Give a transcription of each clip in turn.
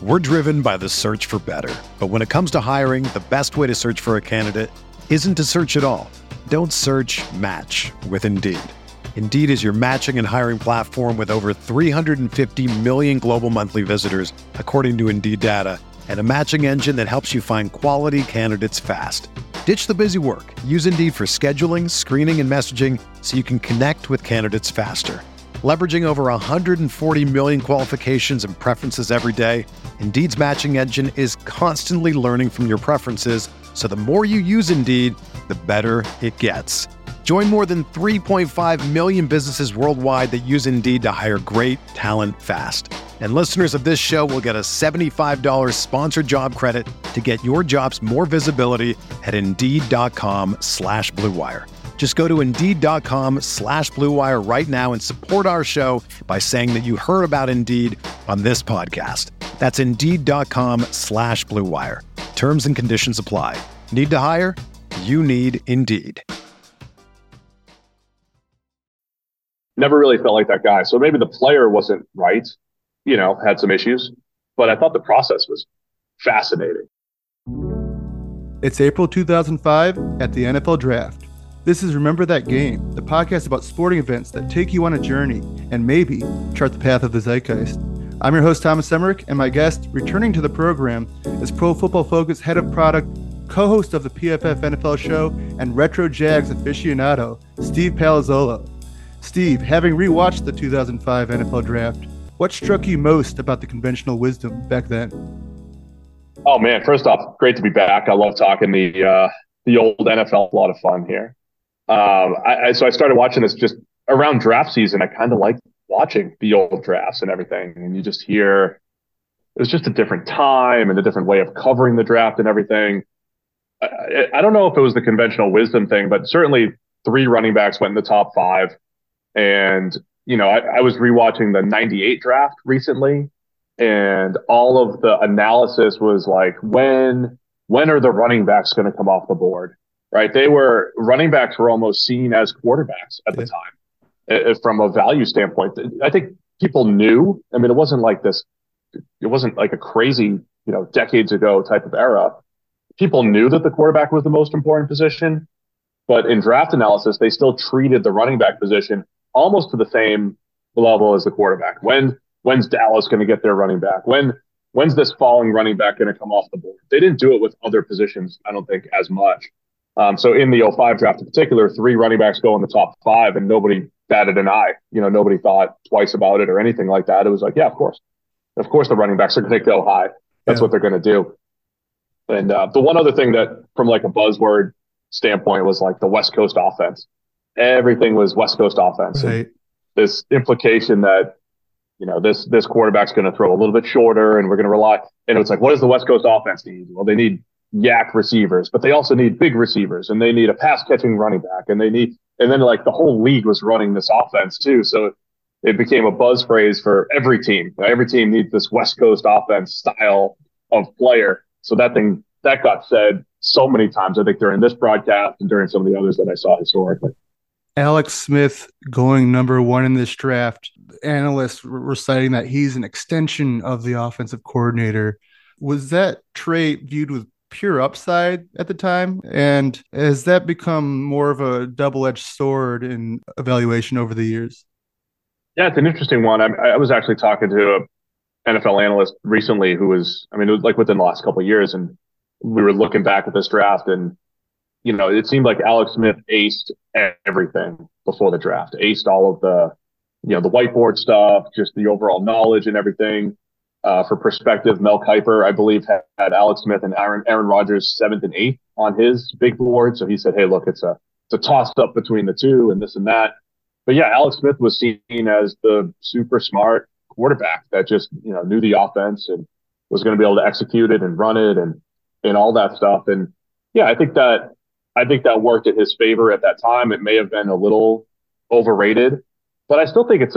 We're driven by the search for better. But when it comes to hiring, the best way to search for a candidate isn't to search at all. Don't search, match with Indeed. Indeed is your matching and hiring platform with over 350 million global monthly visitors, according to Indeed data, and a matching engine that helps you find quality candidates fast. Ditch the busy work. Use Indeed for scheduling, screening, and messaging so you can connect with candidates faster. Leveraging over 140 million qualifications and preferences every day, Indeed's matching engine is constantly learning from your preferences, so the more you use Indeed, the better it gets. Join more than 3.5 million businesses worldwide that use Indeed to hire great talent fast. And listeners of this show will get a $75 sponsored job credit to get your jobs more visibility at Indeed.com/Blue Wire. Just go to Indeed.com/Blue Wire right now and support our show by saying that you heard about Indeed on this podcast. That's Indeed.com/Blue Wire. Terms and conditions apply. Need to hire? You need Indeed. Never really felt like that guy. So maybe the player wasn't right, had some issues, but I thought the process was fascinating. It's April 2005 at the NFL Draft. This is Remember That Game, the podcast about sporting events that take you on a journey and maybe chart the path of the zeitgeist. I'm your host, Thomas Emmerich, and my guest, returning to the program, is Pro Football Focus Head of Product, co-host of the PFF NFL Show, and Retro Jags aficionado, Steve Palazzolo. Steve, having rewatched the 2005 NFL Draft, what struck you most about the conventional wisdom back then? Oh man, first off, great to be back. I love talking the old NFL. A lot of fun here. So I started watching this just around draft season. I kind of like watching the old drafts and everything, and you just hear it was just a different time and a different way of covering the draft and everything. I don't know if it was the conventional wisdom thing, but certainly 3 running backs went in the top 5. And, I was rewatching the 98 draft recently, and all of the analysis was like, when are the running backs going to come off the board? Right. Running backs were almost seen as quarterbacks at the time from a value standpoint. I think people knew. I mean, it wasn't like a crazy, decades ago type of era. People knew that the quarterback was the most important position, but in draft analysis, they still treated the running back position almost to the same level as the quarterback. When's Dallas going to get their running back? When's this falling running back going to come off the board? They didn't do it with other positions, I don't think, as much. So in the 05 draft in particular, 3 running backs go in the top 5, and nobody batted an eye. Nobody thought twice about it or anything like that. It was like, yeah, of course the running backs are going to go high. That's what they're going to do. And the one other thing that, from like a buzzword standpoint, was like the West Coast offense. Everything was West Coast offense. Right. This implication that, this quarterback's going to throw a little bit shorter and we're going to rely. And it's like, what does the West Coast offense need? Well, they need yak receivers, but they also need big receivers, and they need a pass catching running back, and then like the whole league was running this offense too. So it became a buzz phrase for every team. Every team needs this West Coast offense style of player. So that got said so many times, I think, during this broadcast and during some of the others that I saw historically. Alex Smith going number 1 in this draft. Analysts were citing that he's an extension of the offensive coordinator. Was that trait viewed with pure upside at the time? And has that become more of a double-edged sword in evaluation over the years? Yeah, it's an interesting one. I was actually talking to an NFL analyst recently who was, it was like within the last couple of years, and we were looking back at this draft, and it seemed like Alex Smith aced everything before the draft, aced all of the whiteboard stuff, just the overall knowledge and everything. For perspective, Mel Kiper, I believe, had Alex Smith and Aaron Rodgers 7th and 8th on his big board. So he said, hey, look, it's a toss up between the two and this and that. But yeah, Alex Smith was seen as the super smart quarterback that just, knew the offense and was going to be able to execute it and run it and all that stuff. And yeah, I think that worked in his favor at that time. It may have been a little overrated, but I still think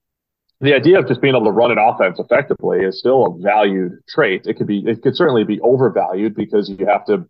the idea of just being able to run an offense effectively is still a valued trait. It could certainly be overvalued because you have to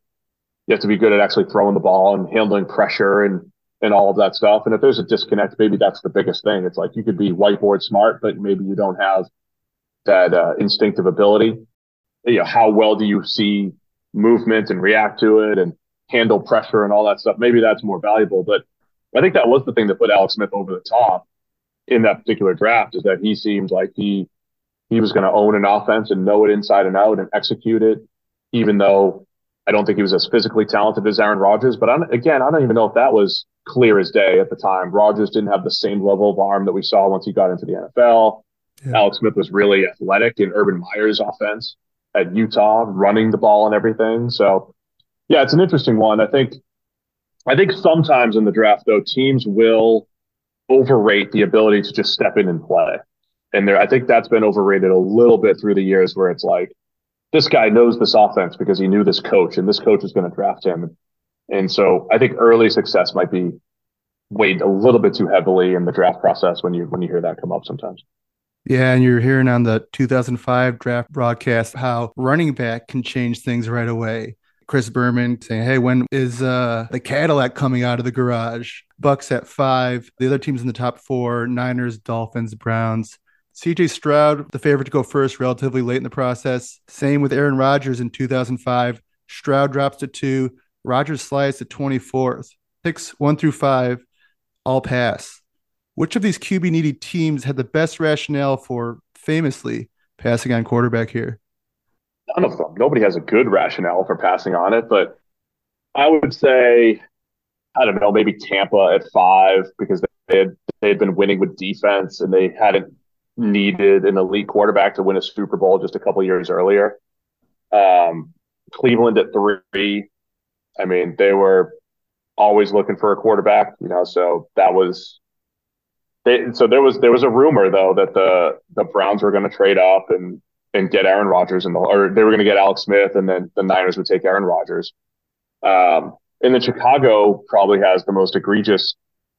be good at actually throwing the ball and handling pressure and all of that stuff. And if there's a disconnect, maybe that's the biggest thing. It's like you could be whiteboard smart, but maybe you don't have that instinctive ability. how well do you see movement and react to it and handle pressure and all that stuff? Maybe that's more valuable. But I think that was the thing that put Alex Smith over the top in that particular draft, is that he seemed like he was going to own an offense and know it inside and out and execute it, even though I don't think he was as physically talented as Aaron Rodgers. But I don't even know if that was clear as day at the time. Rodgers didn't have the same level of arm that we saw once he got into the NFL. Yeah. Alex Smith was really athletic in Urban Meyer's offense at Utah, running the ball and everything. So, yeah, it's an interesting one. I think sometimes in the draft, though, teams will overrate the ability to just step in and play. And I think that's been overrated a little bit through the years, where it's like, this guy knows this offense because he knew this coach, and this coach is going to draft him. And so I think early success might be weighed a little bit too heavily in the draft process when you hear that come up sometimes. Yeah, and you're hearing on the 2005 draft broadcast how running back can change things right away. Chris Berman saying, hey, when is the Cadillac coming out of the garage? Bucks at 5. The other teams in the top 4, Niners, Dolphins, Browns. CJ Stroud, the favorite to go first relatively late in the process. Same with Aaron Rodgers in 2005. Stroud drops to 2. Rodgers slides to 24th. Picks 1 through 5, all pass. Which of these QB-needy teams had the best rationale for famously passing on quarterback here? None of them. Nobody has a good rationale for passing on it, but I would say, I don't know, maybe Tampa at 5, because they had been winning with defense and they hadn't needed an elite quarterback to win a Super Bowl just a couple years earlier. Cleveland at 3. I mean, they were always looking for a quarterback, so that was. So there was a rumor, though, that the Browns were going to trade up and get Aaron Rodgers, or they were going to get Alex Smith, and then the Niners would take Aaron Rodgers. And then Chicago probably has the most egregious,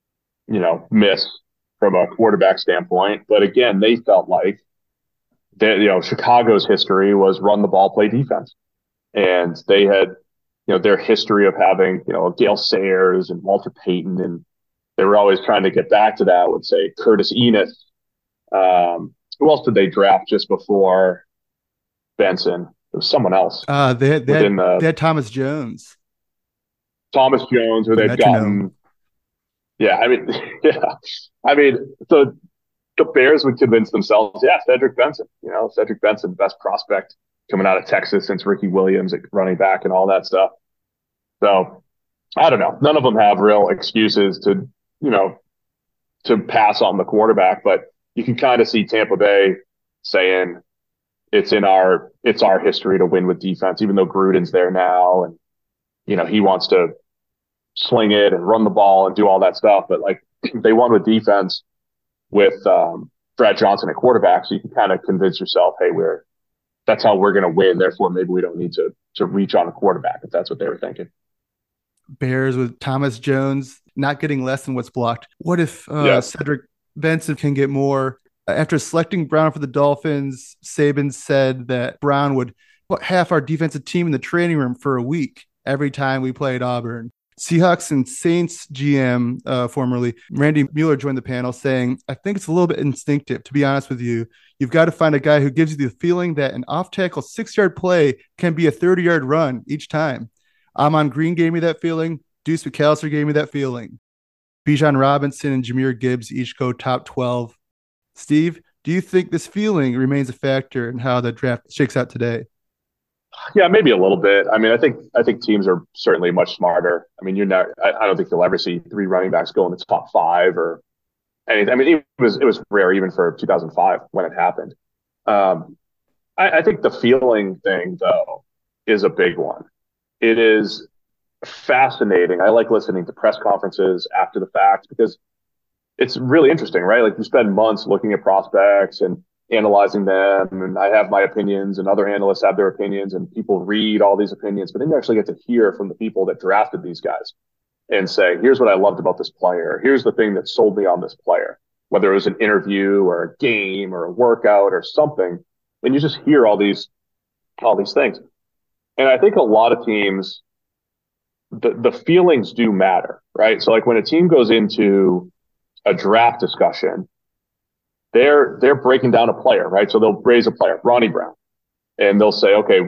miss from a quarterback standpoint. But again, they felt like that, Chicago's history was run the ball, play defense, and they had, their history of having, Gale Sayers and Walter Payton, and they were always trying to get back to that. Would say Curtis Enis. Who else did they draft just before Benson? It was someone else. They had Thomas Jones. Thomas Jones, who they've gotten. Yeah, I mean, so the Bears would convince themselves, Cedric Benson. Cedric Benson, best prospect coming out of Texas since Ricky Williams at running back and all that stuff. So I don't know. None of them have real excuses to pass on the quarterback, but you can kind of see Tampa Bay saying it's our history to win with defense, even though Gruden's there now and, he wants to sling it and run the ball and do all that stuff. But like, they won with defense with Brad Johnson at quarterback. So you can kind of convince yourself, hey, that's how we're going to win. Therefore, maybe we don't need to reach on a quarterback, if that's what they were thinking. Bears with Thomas Jones not getting less than what's blocked. What if Cedric Benson can get more? After selecting Brown for the Dolphins, Saban said that Brown would put half our defensive team in the training room for a week every time we played Auburn. Seahawks and Saints GM, formerly Randy Mueller, joined the panel saying, I think it's a little bit instinctive, to be honest with you. You've got to find a guy who gives you the feeling that an off-tackle 6-yard play can be a 30-yard run each time. Amon Green gave me that feeling. Deuce McAllister gave me that feeling. Bijan Robinson and Jahmyr Gibbs each go top 12. Steve, do you think this feeling remains a factor in how the draft shakes out today? Yeah, maybe a little bit. I mean, I think teams are certainly much smarter. I mean, I don't think you'll ever see 3 running backs go in the top 5 or anything. I mean, it was rare even for 2005 when it happened. I think the feeling thing, though, is a big one. It is fascinating. I like listening to press conferences after the fact because it's really interesting, right? Like, you spend months looking at prospects and analyzing them, and I have my opinions and other analysts have their opinions, and people read all these opinions, but then you actually get to hear from the people that drafted these guys and say, here's what I loved about this player. Here's the thing that sold me on this player, whether it was an interview or a game or a workout or something. And you just hear all these things. And I think a lot of teams, the feelings do matter, right? So like when a team goes into a draft discussion, they're breaking down a player, right? So they'll raise a player, Ronnie Brown. and they'll say, okay,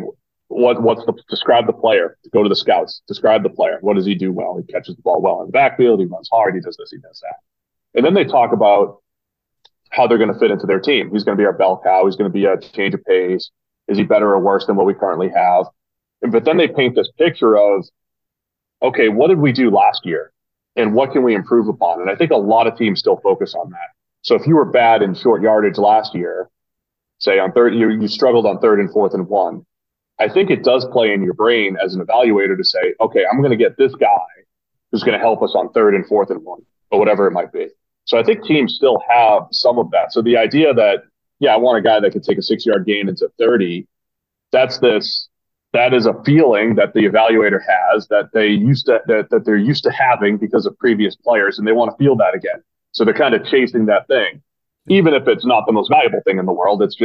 describe the player. Go to the scouts. Describe the player. What does he do well? He catches the ball well in the backfield. He runs hard. He does this. He does that. And then they talk about how they're going to fit into their team. He's going to be our bell cow. He's going to be a change of pace. Is he better or worse than what we currently have? But then they paint this picture of, okay, what did we do last year? And what can we improve upon? And I think a lot of teams still focus on that. So if you were bad in short yardage last year, say on third, you struggled on 3rd and 4th and 1, I think it does play in your brain as an evaluator to say, okay, I'm going to get this guy who's going to help us on 3rd and 4th and 1, or whatever it might be. So I think teams still have some of that. So the idea that, yeah, I want a guy that could take a 6-yard gain into 30, that is a feeling that the evaluator has that they're used to having because of previous players, and they want to feel that again. So they're kind of chasing that thing, even if it's not the most valuable thing in the world. It's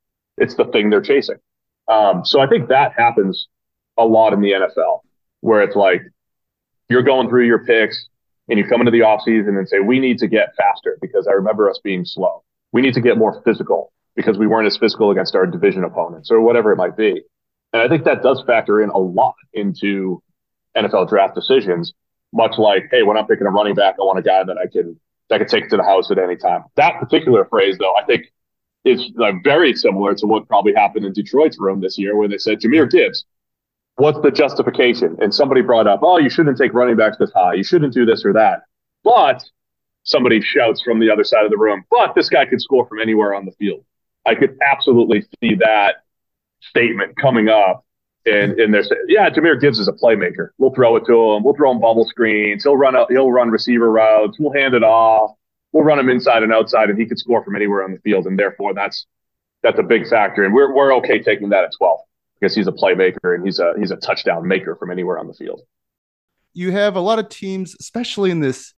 the thing they're chasing. So I think that happens a lot in the NFL, where it's like you're going through your picks and you come into the offseason and say, we need to get faster because I remember us being slow. We need to get more physical because we weren't as physical against our division opponents or whatever it might be. And I think that does factor in a lot into NFL draft decisions, much like, hey, when I'm picking a running back, I want a guy that I can take it to the house at any time. That particular phrase, though, I think is very similar to what probably happened in Detroit's room this year, where they said, Jahmyr Gibbs, what's the justification? And somebody brought up, oh, you shouldn't take running backs this high. You shouldn't do this or that. But somebody shouts from the other side of the room, but this guy could score from anywhere on the field. I could absolutely see that statement coming up. And they're saying, yeah, Jahmyr Gibbs is a playmaker. We'll throw it to him. We'll throw him bubble screens. He'll run receiver routes. We'll hand it off. We'll run him inside and outside, and he could score from anywhere on the field. And therefore, that's a big factor. And we're okay taking that at 12 because he's a playmaker and he's a touchdown maker from anywhere on the field. You have a lot of teams, especially in this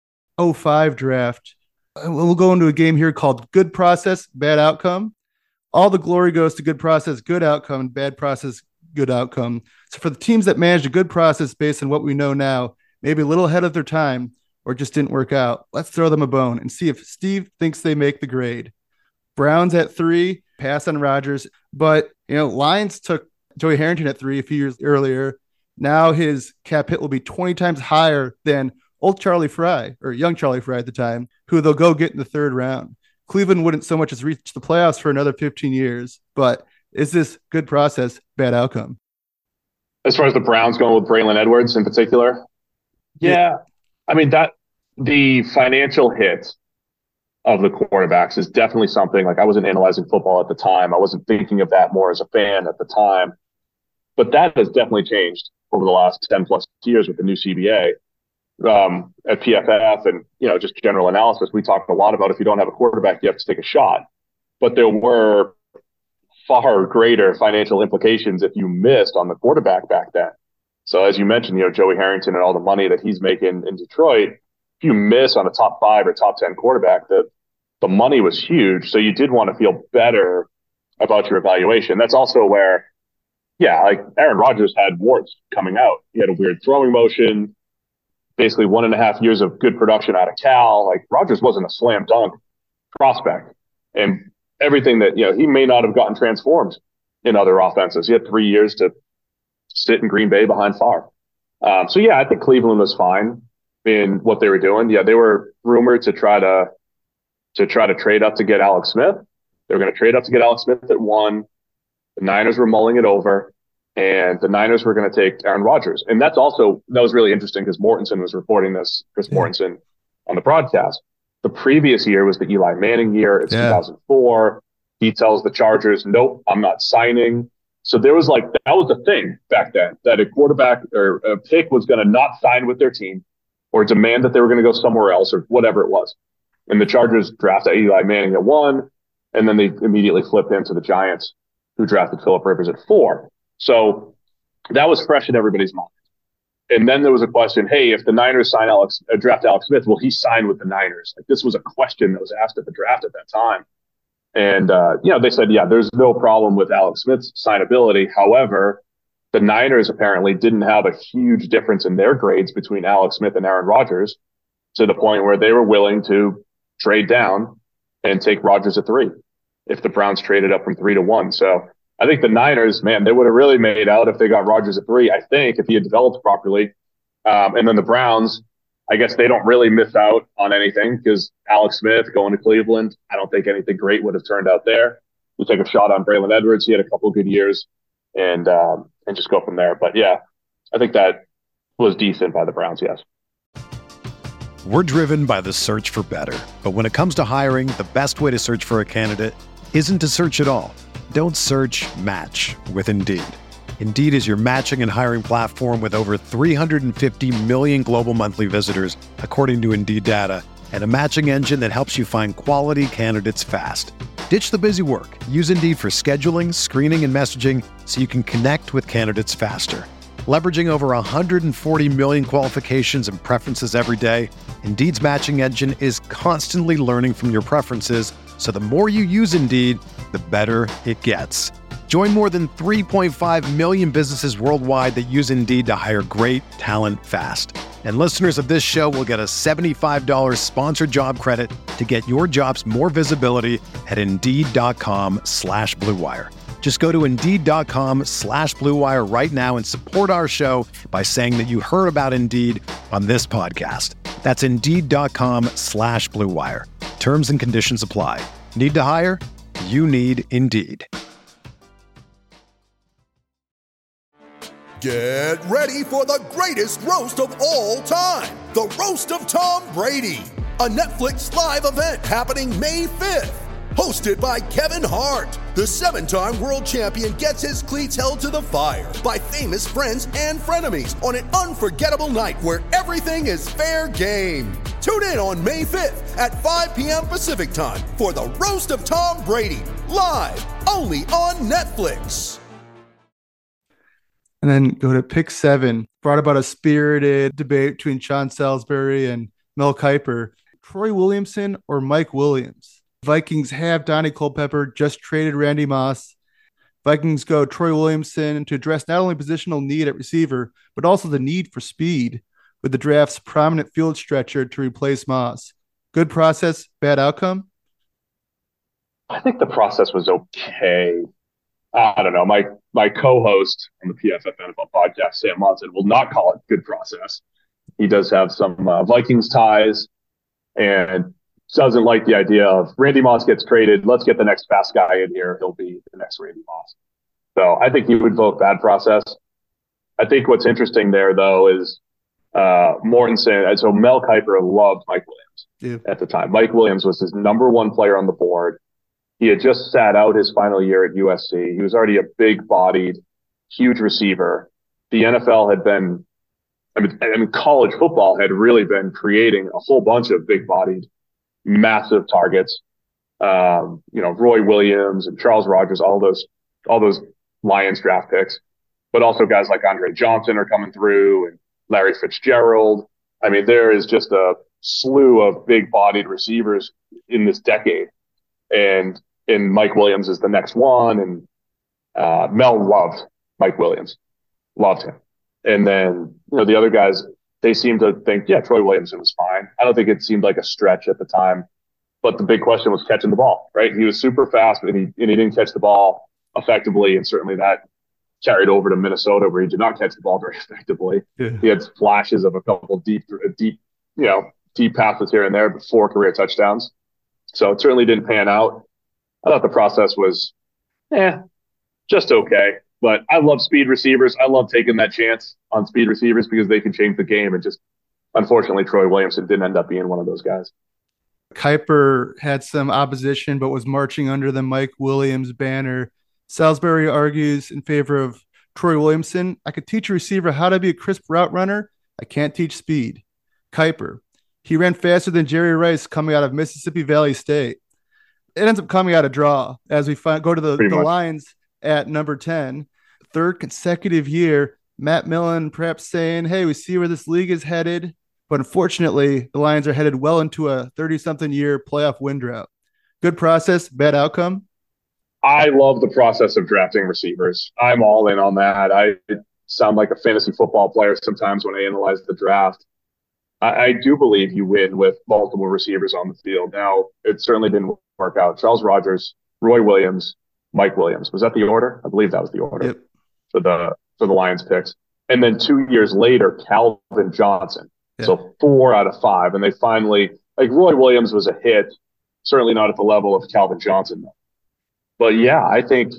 05 draft. We'll go into a game here called Good Process, Bad Outcome. All the glory goes to good process, good outcome, and bad process, good outcome. So for the teams that managed a good process based on what we know now, maybe a little ahead of their time or just didn't work out, let's throw them a bone and see if Steve thinks they make the grade. Browns at 3, pass on Rodgers. But, Lions took Joey Harrington at 3 a few years earlier. Now his cap hit will be 20 times higher than old Charlie Fry, or young Charlie Fry at the time, who they'll go get in the 3rd round. Cleveland wouldn't so much as reach the playoffs for another 15 years. But is this good process, bad outcome? As far as the Browns going with Braylon Edwards in particular? Yeah. I mean, the financial hit of the quarterbacks is definitely something, like, I wasn't analyzing football at the time. I wasn't thinking of that more as a fan at the time. But that has definitely changed over the last 10 plus years with the new CBA. At PFF and, just general analysis, we talked a lot about if you don't have a quarterback, you have to take a shot. But there were far greater financial implications if you missed on the quarterback back then. So as you mentioned, Joey Harrington and all the money that he's making in Detroit, if you miss on a top 5 or top 10 quarterback, the money was huge. So you did want to feel better about your evaluation. That's also where, like Aaron Rodgers had warts coming out. He had a weird throwing motion. Basically 1.5 years of good production out of Cal. Like, Rodgers wasn't a slam dunk prospect, and everything that, he may not have gotten transformed in other offenses. He had 3 years to sit in Green Bay behind Favre. So I think Cleveland was fine in what they were doing. Yeah, they were rumored to try to trade up to get Alex Smith. They were going to trade up to get Alex Smith at 1. The Niners were mulling it over. And the Niners were going to take Aaron Rodgers. And that was really interesting because Mortensen was reporting this, Chris Mortensen, on the broadcast. The previous year was the Eli Manning year. It's 2004. He tells the Chargers, nope, I'm not signing. So there was that was the thing back then, that a quarterback or a pick was going to not sign with their team or demand that they were going to go somewhere else or whatever it was. And the Chargers drafted Eli Manning at 1, and then they immediately flipped him to the Giants, who drafted Phillip Rivers at 4. So that was fresh in everybody's mind. And then there was a question, hey, if the Niners draft Alex Smith, will he sign with the Niners? This was a question that was asked at the draft at that time. And, they said, there's no problem with Alex Smith's signability. However, the Niners apparently didn't have a huge difference in their grades between Alex Smith and Aaron Rodgers, to the point where they were willing to trade down and take Rodgers at 3 if the Browns traded up from 3 to 1. So I think the Niners, man, they would have really made out if they got Rodgers at 3, I think, if he had developed properly. And then the Browns, I guess they don't really miss out on anything because Alex Smith going to Cleveland, I don't think anything great would have turned out there. You take a shot on Braylon Edwards. He had a couple of good years and just go from there. But yeah, I think that was decent by the Browns, yes. We're driven by the search for better. But when it comes to hiring, the best way to search for a candidate isn't to search at all. Don't search, match with Indeed. Indeed is your matching and hiring platform with over 350 million global monthly visitors, according to Indeed data, and a matching engine that helps you find quality candidates fast. Ditch the busy work. Use Indeed for scheduling, screening, and messaging so you can connect with candidates faster. Leveraging over 140 million qualifications and preferences every day, Indeed's matching engine is constantly learning from your preferences, so the more you use Indeed, the better it gets. Join more than 3.5 million businesses worldwide that use Indeed to hire great talent fast. And listeners of this show will get a $75 sponsored job credit to get your jobs more visibility at Indeed.com/Blue Wire. Just go to Indeed.com/Blue Wire right now and support our show by saying that you heard about Indeed on this podcast. That's Indeed.com/Blue Wire. Terms and conditions apply. Need to hire? You need Indeed. Get ready for the greatest roast of all time, the Roast of Tom Brady, a Netflix live event happening May 5th. Hosted by Kevin Hart, the 7-time world champion gets his cleats held to the fire by famous friends and frenemies on an unforgettable night where everything is fair game. Tune in on May 5th at 5 p.m. Pacific time for the Roast of Tom Brady, live only on Netflix. And then go to pick 7, brought about a spirited debate between Sean Salisbury and Mel Kiper. Troy Williamson or Mike Williams? Vikings have Donnie Culpepper, just traded Randy Moss. Vikings go Troy Williamson to address not only positional need at receiver, but also the need for speed with the draft's prominent field stretcher to replace Moss. Good process, bad outcome? I think the process was okay. I don't know. My co-host on the PFF NFL podcast, Sam Monson, will not call it good process. He does have some Vikings ties and doesn't like the idea of Randy Moss gets traded. Let's get the next fast guy in here. He'll be the next Randy Moss. So I think he would vote bad process. I think what's interesting there, though, is Mortensen. So Mel Kiper loved Mike Williams at the time. Mike Williams was his number one player on the board. He had just sat out his final year at USC. He was already a big-bodied, huge receiver. The NFL had been, college football had really been creating a whole bunch of big-bodied, massive targets. Roy Williams and Charles Rogers, all those Lions draft picks, but also guys like Andre Johnson are coming through and Larry Fitzgerald. I mean, there is just a slew of big-bodied receivers in this decade. And Mike Williams is the next one. And Mel loved Mike Williams, loved him. And then, the other guys, they seemed to think, yeah, Troy Williamson was fine. I don't think it seemed like a stretch at the time. But the big question was catching the ball, right? He was super fast, and he didn't catch the ball effectively. And certainly that carried over to Minnesota, where he did not catch the ball very effectively. Yeah. He had flashes of a couple deep passes here and there, but 4 career touchdowns. So it certainly didn't pan out. I thought the process was, just okay. But I love speed receivers. I love taking that chance on speed receivers because they can change the game. And just, unfortunately, Troy Williamson didn't end up being one of those guys. Kiper had some opposition, but was marching under the Mike Williams banner. Salisbury argues in favor of Troy Williamson. I could teach a receiver how to be a crisp route runner. I can't teach speed. Kiper. He ran faster than Jerry Rice coming out of Mississippi Valley State. It ends up coming out a draw as we go to the Lions at number 10. 3rd consecutive year, Matt Millen perhaps saying, hey, we see where this league is headed. But unfortunately, the Lions are headed well into a 30-something year playoff win drought. Good process, bad outcome? I love the process of drafting receivers. I'm all in on that. I sound like a fantasy football player sometimes when I analyze the draft. I do believe you win with multiple receivers on the field. Now, it certainly didn't work out. Charles Rogers, Roy Williams, Mike Williams. Was that the order? I believe that was the order Yep. for the Lions picks. And then 2 years later, Calvin Johnson. Yeah. So 4 out of 5. And they finally, like, Roy Williams was a hit, certainly not at the level of Calvin Johnson. But yeah, I think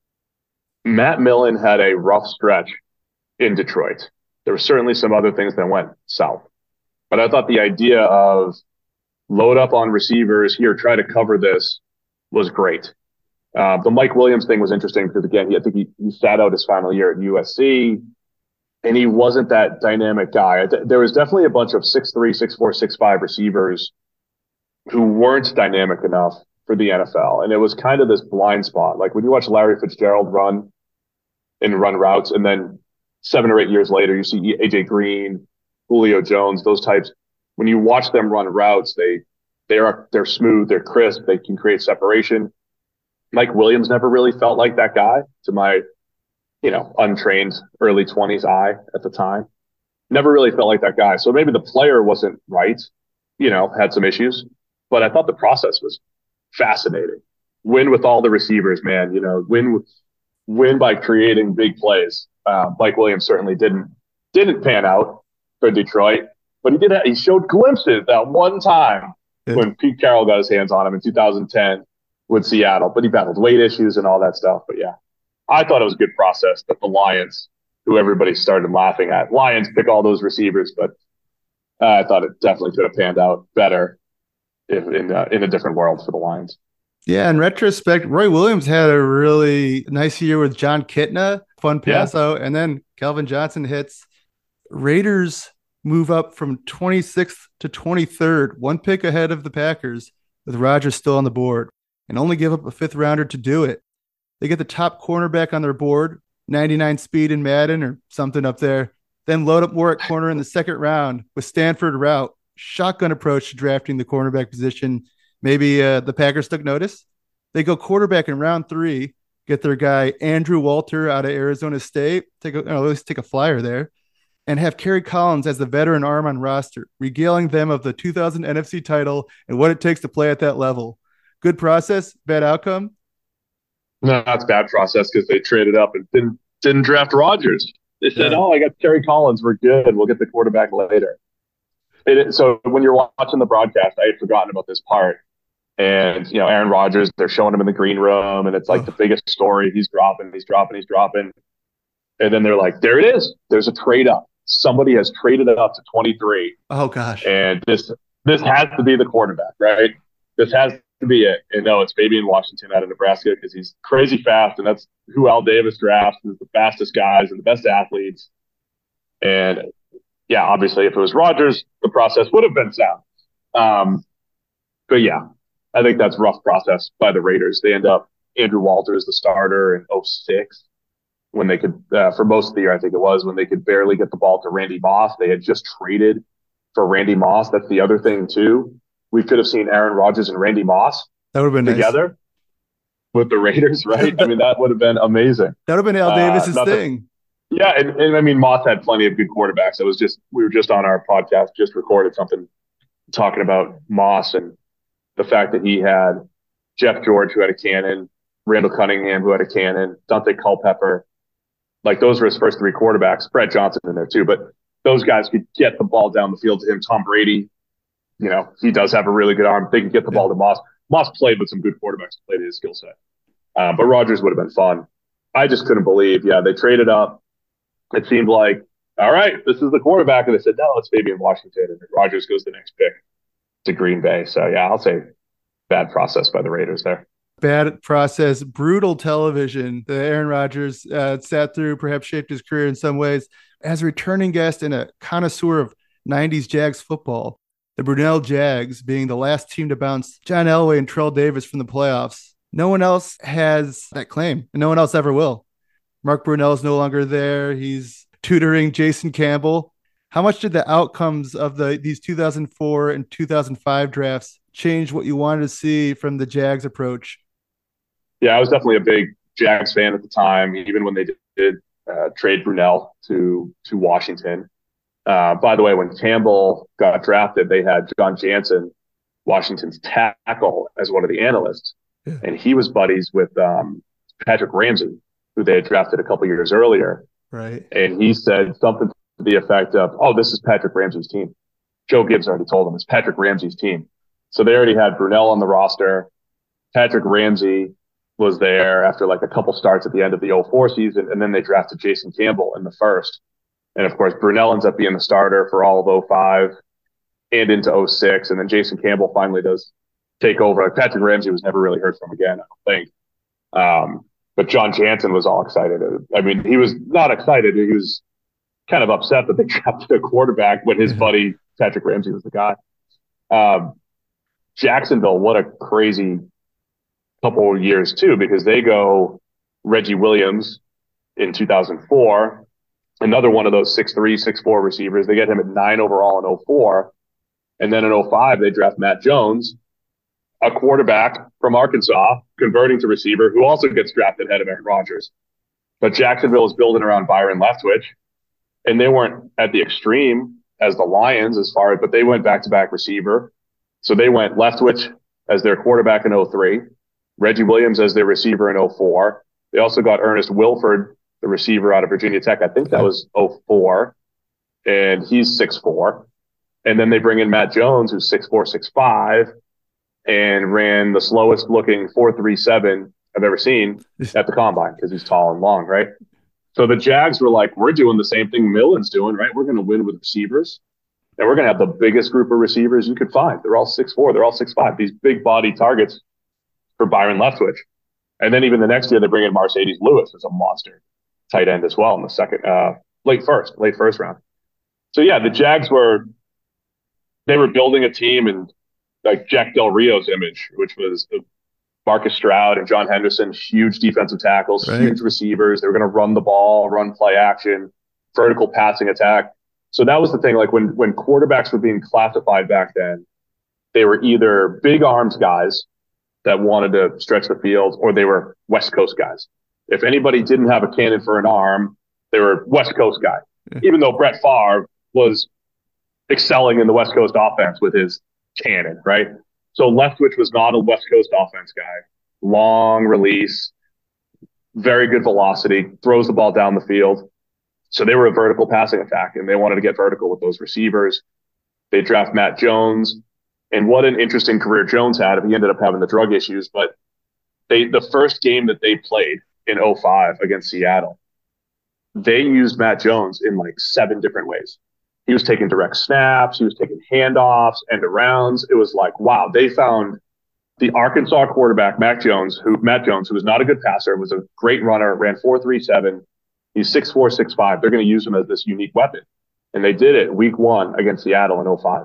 Matt Millen had a rough stretch in Detroit. There were certainly some other things that went south. But I thought the idea of load up on receivers here, try to cover this, was great. The Mike Williams thing was interesting because, again, I think he sat out his final year at USC, and he wasn't that dynamic guy. There was definitely a bunch of 6'3", 6'4", 6'5" receivers who weren't dynamic enough for the NFL. And it was kind of this blind spot. Like when you watch Larry Fitzgerald run routes, and then 7 or 8 years later, you see AJ Green, Julio Jones, those types. When you watch them run routes, they're smooth, they're crisp, they can create separation. Mike Williams never really felt like that guy to my, untrained early 20s eye at the time. Never really felt like that guy. So maybe the player wasn't right, had some issues, but I thought the process was fascinating. Win with all the receivers, man, win by creating big plays. Mike Williams certainly didn't pan out for Detroit, but he showed glimpses that one time when Pete Carroll got his hands on him in 2010 with Seattle, but he battled weight issues and all that stuff. But yeah, I thought it was a good process that the Lions, who everybody started laughing at, Lions pick all those receivers, but I thought it definitely could have panned out better in a different world for the Lions. Yeah, in retrospect, Roy Williams had a really nice year with John Kitna, fun pass out, and then Calvin Johnson hits. Raiders move up from 26th to 23rd, one pick ahead of the Packers, with Rodgers still on the board, and only give up a 5th rounder to do it. They get the top cornerback on their board, 99 speed in Madden or something up there, then load up more at corner in the 2nd round with Stanford route, shotgun approach to drafting the cornerback position. Maybe the Packers took notice. They go quarterback in round 3, get their guy Andrew Walter out of Arizona State, at least take a flyer there, and have Kerry Collins as the veteran arm on roster, regaling them of the 2000 NFC title and what it takes to play at that level. Good process, bad outcome? No, that's bad process because they traded up and didn't draft Rodgers. They said, I got Kerry Collins. We're good. We'll get the quarterback later. So when you're watching the broadcast, I had forgotten about this part. And, Aaron Rodgers, they're showing him in the green room, and it's like the biggest story. He's dropping. And then they're like, there it is. There's a trade up. Somebody has traded it up to 23. Oh, gosh. And this has to be the quarterback, right? This has to be it. And no, it's Fabian Washington out of Nebraska because he's crazy fast, and that's who Al Davis drafts, is the fastest guys and the best athletes. And yeah, obviously, if it was Rodgers, the process would have been sound. But yeah, I think that's a rough process by the Raiders. They end up Andrew Walter as the starter in 2006 when they could, for most of the year, I think it was, when they could barely get the ball to Randy Moss. They had just traded for Randy Moss. That's the other thing, too. We could have seen Aaron Rodgers and Randy Moss that would have been together with the Raiders, right? I mean, that would have been amazing. That would have been Al Davis's thing. Yeah, and I mean, Moss had plenty of good quarterbacks. We were just on our podcast, just recorded something talking about Moss and the fact that he had Jeff George, who had a cannon, Randall Cunningham, who had a cannon, Dante Culpepper. Like, those were his first 3 quarterbacks. Brett Johnson in there too, but those guys could get the ball down the field to him. Tom Brady, he does have a really good arm. They could get the ball to Moss. Moss played with some good quarterbacks, played his skill set. But Rodgers would have been fun. I just couldn't believe, they traded up. It seemed like, all right, this is the quarterback. And they said, no, it's Fabian Washington. And Rodgers goes the next pick to Green Bay. So, yeah, I'll say bad process by the Raiders there. Bad process, brutal television that Aaron Rodgers sat through, perhaps shaped his career in some ways. As a returning guest and a connoisseur of 90s Jags football, the Brunell Jags being the last team to bounce John Elway and Terrell Davis from the playoffs. No one else has that claim, and no one else ever will. Mark Brunell is no longer there. He's tutoring Jason Campbell. How much did the outcomes of these 2004 and 2005 drafts change what you wanted to see from the Jags approach? Yeah, I was definitely a big Jags fan at the time, even when they did trade Brunell to Washington. By the way, when Campbell got drafted, they had John Jansen, Washington's tackle, as one of the analysts. Yeah. And he was buddies with Patrick Ramsey, who they had drafted a couple years earlier. Right. And he said something to the effect of, oh, this is Patrick Ramsey's team. Joe Gibbs already told him it's Patrick Ramsey's team. So they already had Brunell on the roster. Patrick Ramsey was there after like a couple starts at the end of the 04 season, and then they drafted Jason Campbell in the first. And of course, Brunell ends up being the starter for all of 05 and into 06, and then Jason Campbell finally does take over. Like Patrick Ramsey was never really heard from again, I don't think. But John Jansen was all excited. I mean, he was not excited. He was kind of upset that they drafted a quarterback when his buddy Patrick Ramsey was the guy. Jacksonville, what a crazy couple of years too, because they go Reggie Williams in 2004, another one of those 6'3", 6'4" receivers. They get him at 9 overall in 04. And then in 05, they draft Matt Jones, a quarterback from Arkansas, converting to receiver, who also gets drafted ahead of Aaron Rodgers. But Jacksonville is building around Byron Leftwich, and they weren't at the extreme as the Lions but they went back-to-back receiver. So they went Leftwich as their quarterback in 03, Reggie Williams as their receiver in 04. They also got Ernest Wilford, the receiver out of Virginia Tech. I think that was 04, and he's 6'4". And then they bring in Matt Jones, who's 6'4", 6'5", and ran the slowest looking 4.37 I've ever seen at the combine because he's tall and long, right? So the Jags were like, we're doing the same thing Millen's doing, right? We're going to win with receivers, and we're going to have the biggest group of receivers you could find. They're all 6'4", they're all 6'5", these big body targets for Byron Leftwich. And then even the next year, they bring in Mercedes Lewis as a monster tight end as well in the second, late first round. So yeah, the Jags they were building a team in like Jack Del Rio's image, which was Marcus Stroud and John Henderson, huge defensive tackles, right, huge receivers. They were going to run the ball, run play action, vertical passing attack. So that was the thing. Like when quarterbacks were being classified back then, they were either big arms guys that wanted to stretch the field, or they were West Coast guys. If anybody didn't have a cannon for an arm, they were West Coast guy. Yeah. Even though Brett Favre was excelling in the West Coast offense with his cannon, right? So Leftwich was not a West Coast offense guy. Long release, very good velocity, throws the ball down the field. So they were a vertical passing attack, and they wanted to get vertical with those receivers. They draft Matt Jones, and what an interesting career Jones had. He ended up having the drug issues, but the first game that they played in 05 against Seattle, they used Matt Jones in like 7 different ways. He was taking direct snaps. He was taking handoffs, end arounds. It was like, wow, they found the Arkansas quarterback, Matt Jones, who was not a good passer, was a great runner, ran 4.37. He's 6'4", 6'5". They're going to use him as this unique weapon. And they did it week 1 against Seattle in 05.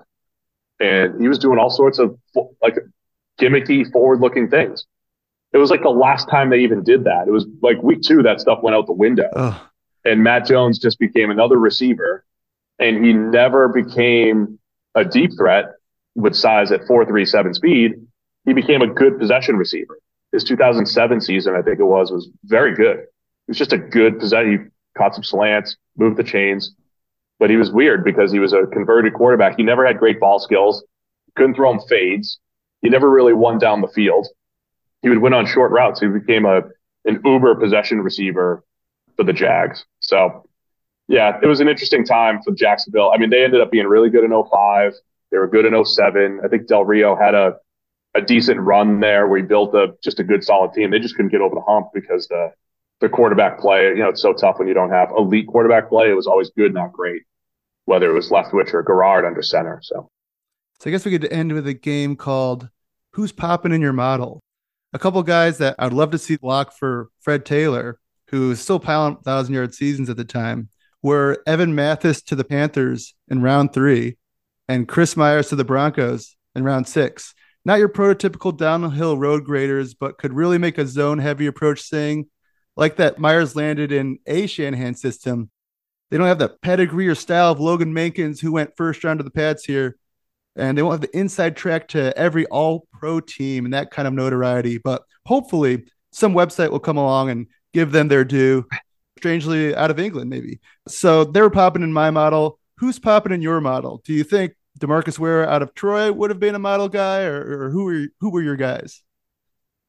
And he was doing all sorts of like gimmicky, forward-looking things. It was like the last time they even did that. It was like week 2, that stuff went out the window. Ugh. And Matt Jones just became another receiver. And he never became a deep threat with size at 4.37 speed. He became a good possession receiver. His 2007 season, I think it was very good. It was just a good possession. He caught some slants, moved the chains. But he was weird because he was a converted quarterback. He never had great ball skills. Couldn't throw him fades. He never really won down the field. He would win on short routes. He became an uber possession receiver for the Jags. So, yeah, it was an interesting time for Jacksonville. I mean, they ended up being really good in 05. They were good in 07. I think Del Rio had a decent run there where he built just a good, solid team. They just couldn't get over the hump because the quarterback play, it's so tough when you don't have elite quarterback play. It was always good, not great, whether it was Leftwich or Garrard under center. So I guess we could end with a game called Who's Popping in Your Model? A couple guys that I'd love to see lock for Fred Taylor, who is still piling 1,000-yard seasons at the time, were Evan Mathis to the Panthers in round 3 and Chris Myers to the Broncos in round 6. Not your prototypical downhill road graders, but could really make a zone-heavy approach sing. Like that Myers landed in a Shanahan system. They don't have the pedigree or style of Logan Mankins, who went first round to the Pats here. And they won't have the inside track to every all-pro team and that kind of notoriety. But hopefully some website will come along and give them their due. Strangely out of England, maybe. So they were popping in my model. Who's popping in your model? Do you think DeMarcus Ware out of Troy would have been a model guy, or who were your guys?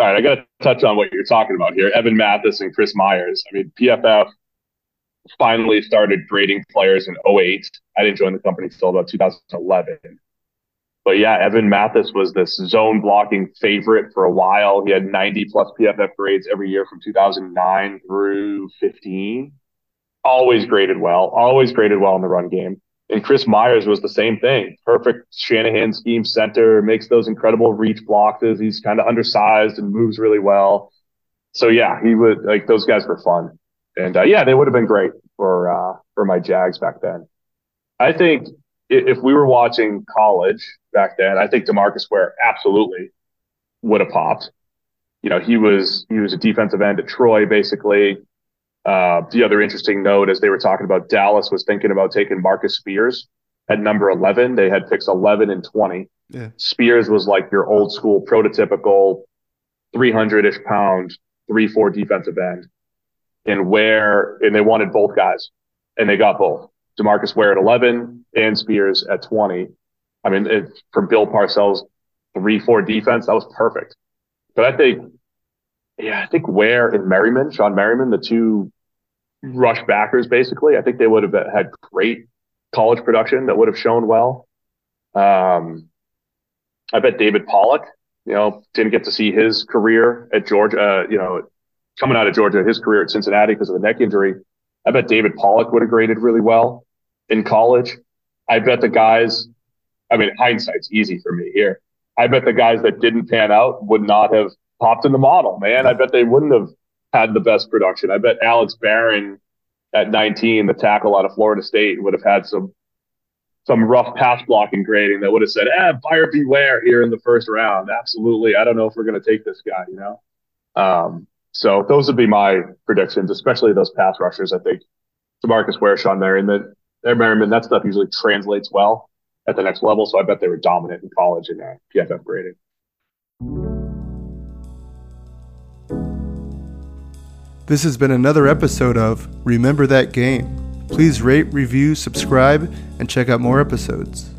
All right, I got to touch on what you're talking about here. Evan Mathis and Chris Myers. I mean, PFF finally started grading players in 2008. I didn't join the company until about 2011. But yeah, Evan Mathis was this zone blocking favorite for a while. He had 90 plus PFF grades every year from 2009 through 15. Always graded well in the run game. And Chris Myers was the same thing. Perfect Shanahan scheme center, makes those incredible reach blocks. He's kind of undersized and moves really well. So yeah, he would, like, those guys were fun. And yeah, they would have been great for my Jags back then. I think if we were watching college back then, I think DeMarcus Ware absolutely would have popped. You know, he was a defensive end at Troy, basically. The other interesting note, as they were talking about, Dallas was thinking about taking Marcus Spears at number 11. They had picks 11 and 20. Yeah. Spears was like your old school, prototypical 300-ish pound, 3-4 defensive end. And they wanted both guys, and they got both. DeMarcus Ware at 11 and Spears at 20. I mean, from Bill Parcells' 3-4 defense, that was perfect. But I think Ware and Merriman, Sean Merriman, the two rush backers, basically, I think they would have had great college production that would have shown well. I bet David Pollock, didn't get to see his career at Georgia, coming out of Georgia, his career at Cincinnati because of the neck injury. I bet David Pollock would have graded really well in college. I bet the guys, hindsight's easy for me here. I bet the guys that didn't pan out would not have popped in the model, man. I bet they wouldn't have had the best production. I bet Alex Barron at 19, the tackle out of Florida State, would have had some rough pass blocking grading that would have said, buyer beware here in the first round. Absolutely. I don't know if we're going to take this guy, So those would be my predictions, especially those pass rushers. I think DeMarcus Ware, Sean Merriman, that stuff usually translates well at the next level. So I bet they were dominant in college in PFF grading. This has been another episode of Remember That Game. Please rate, review, subscribe, and check out more episodes.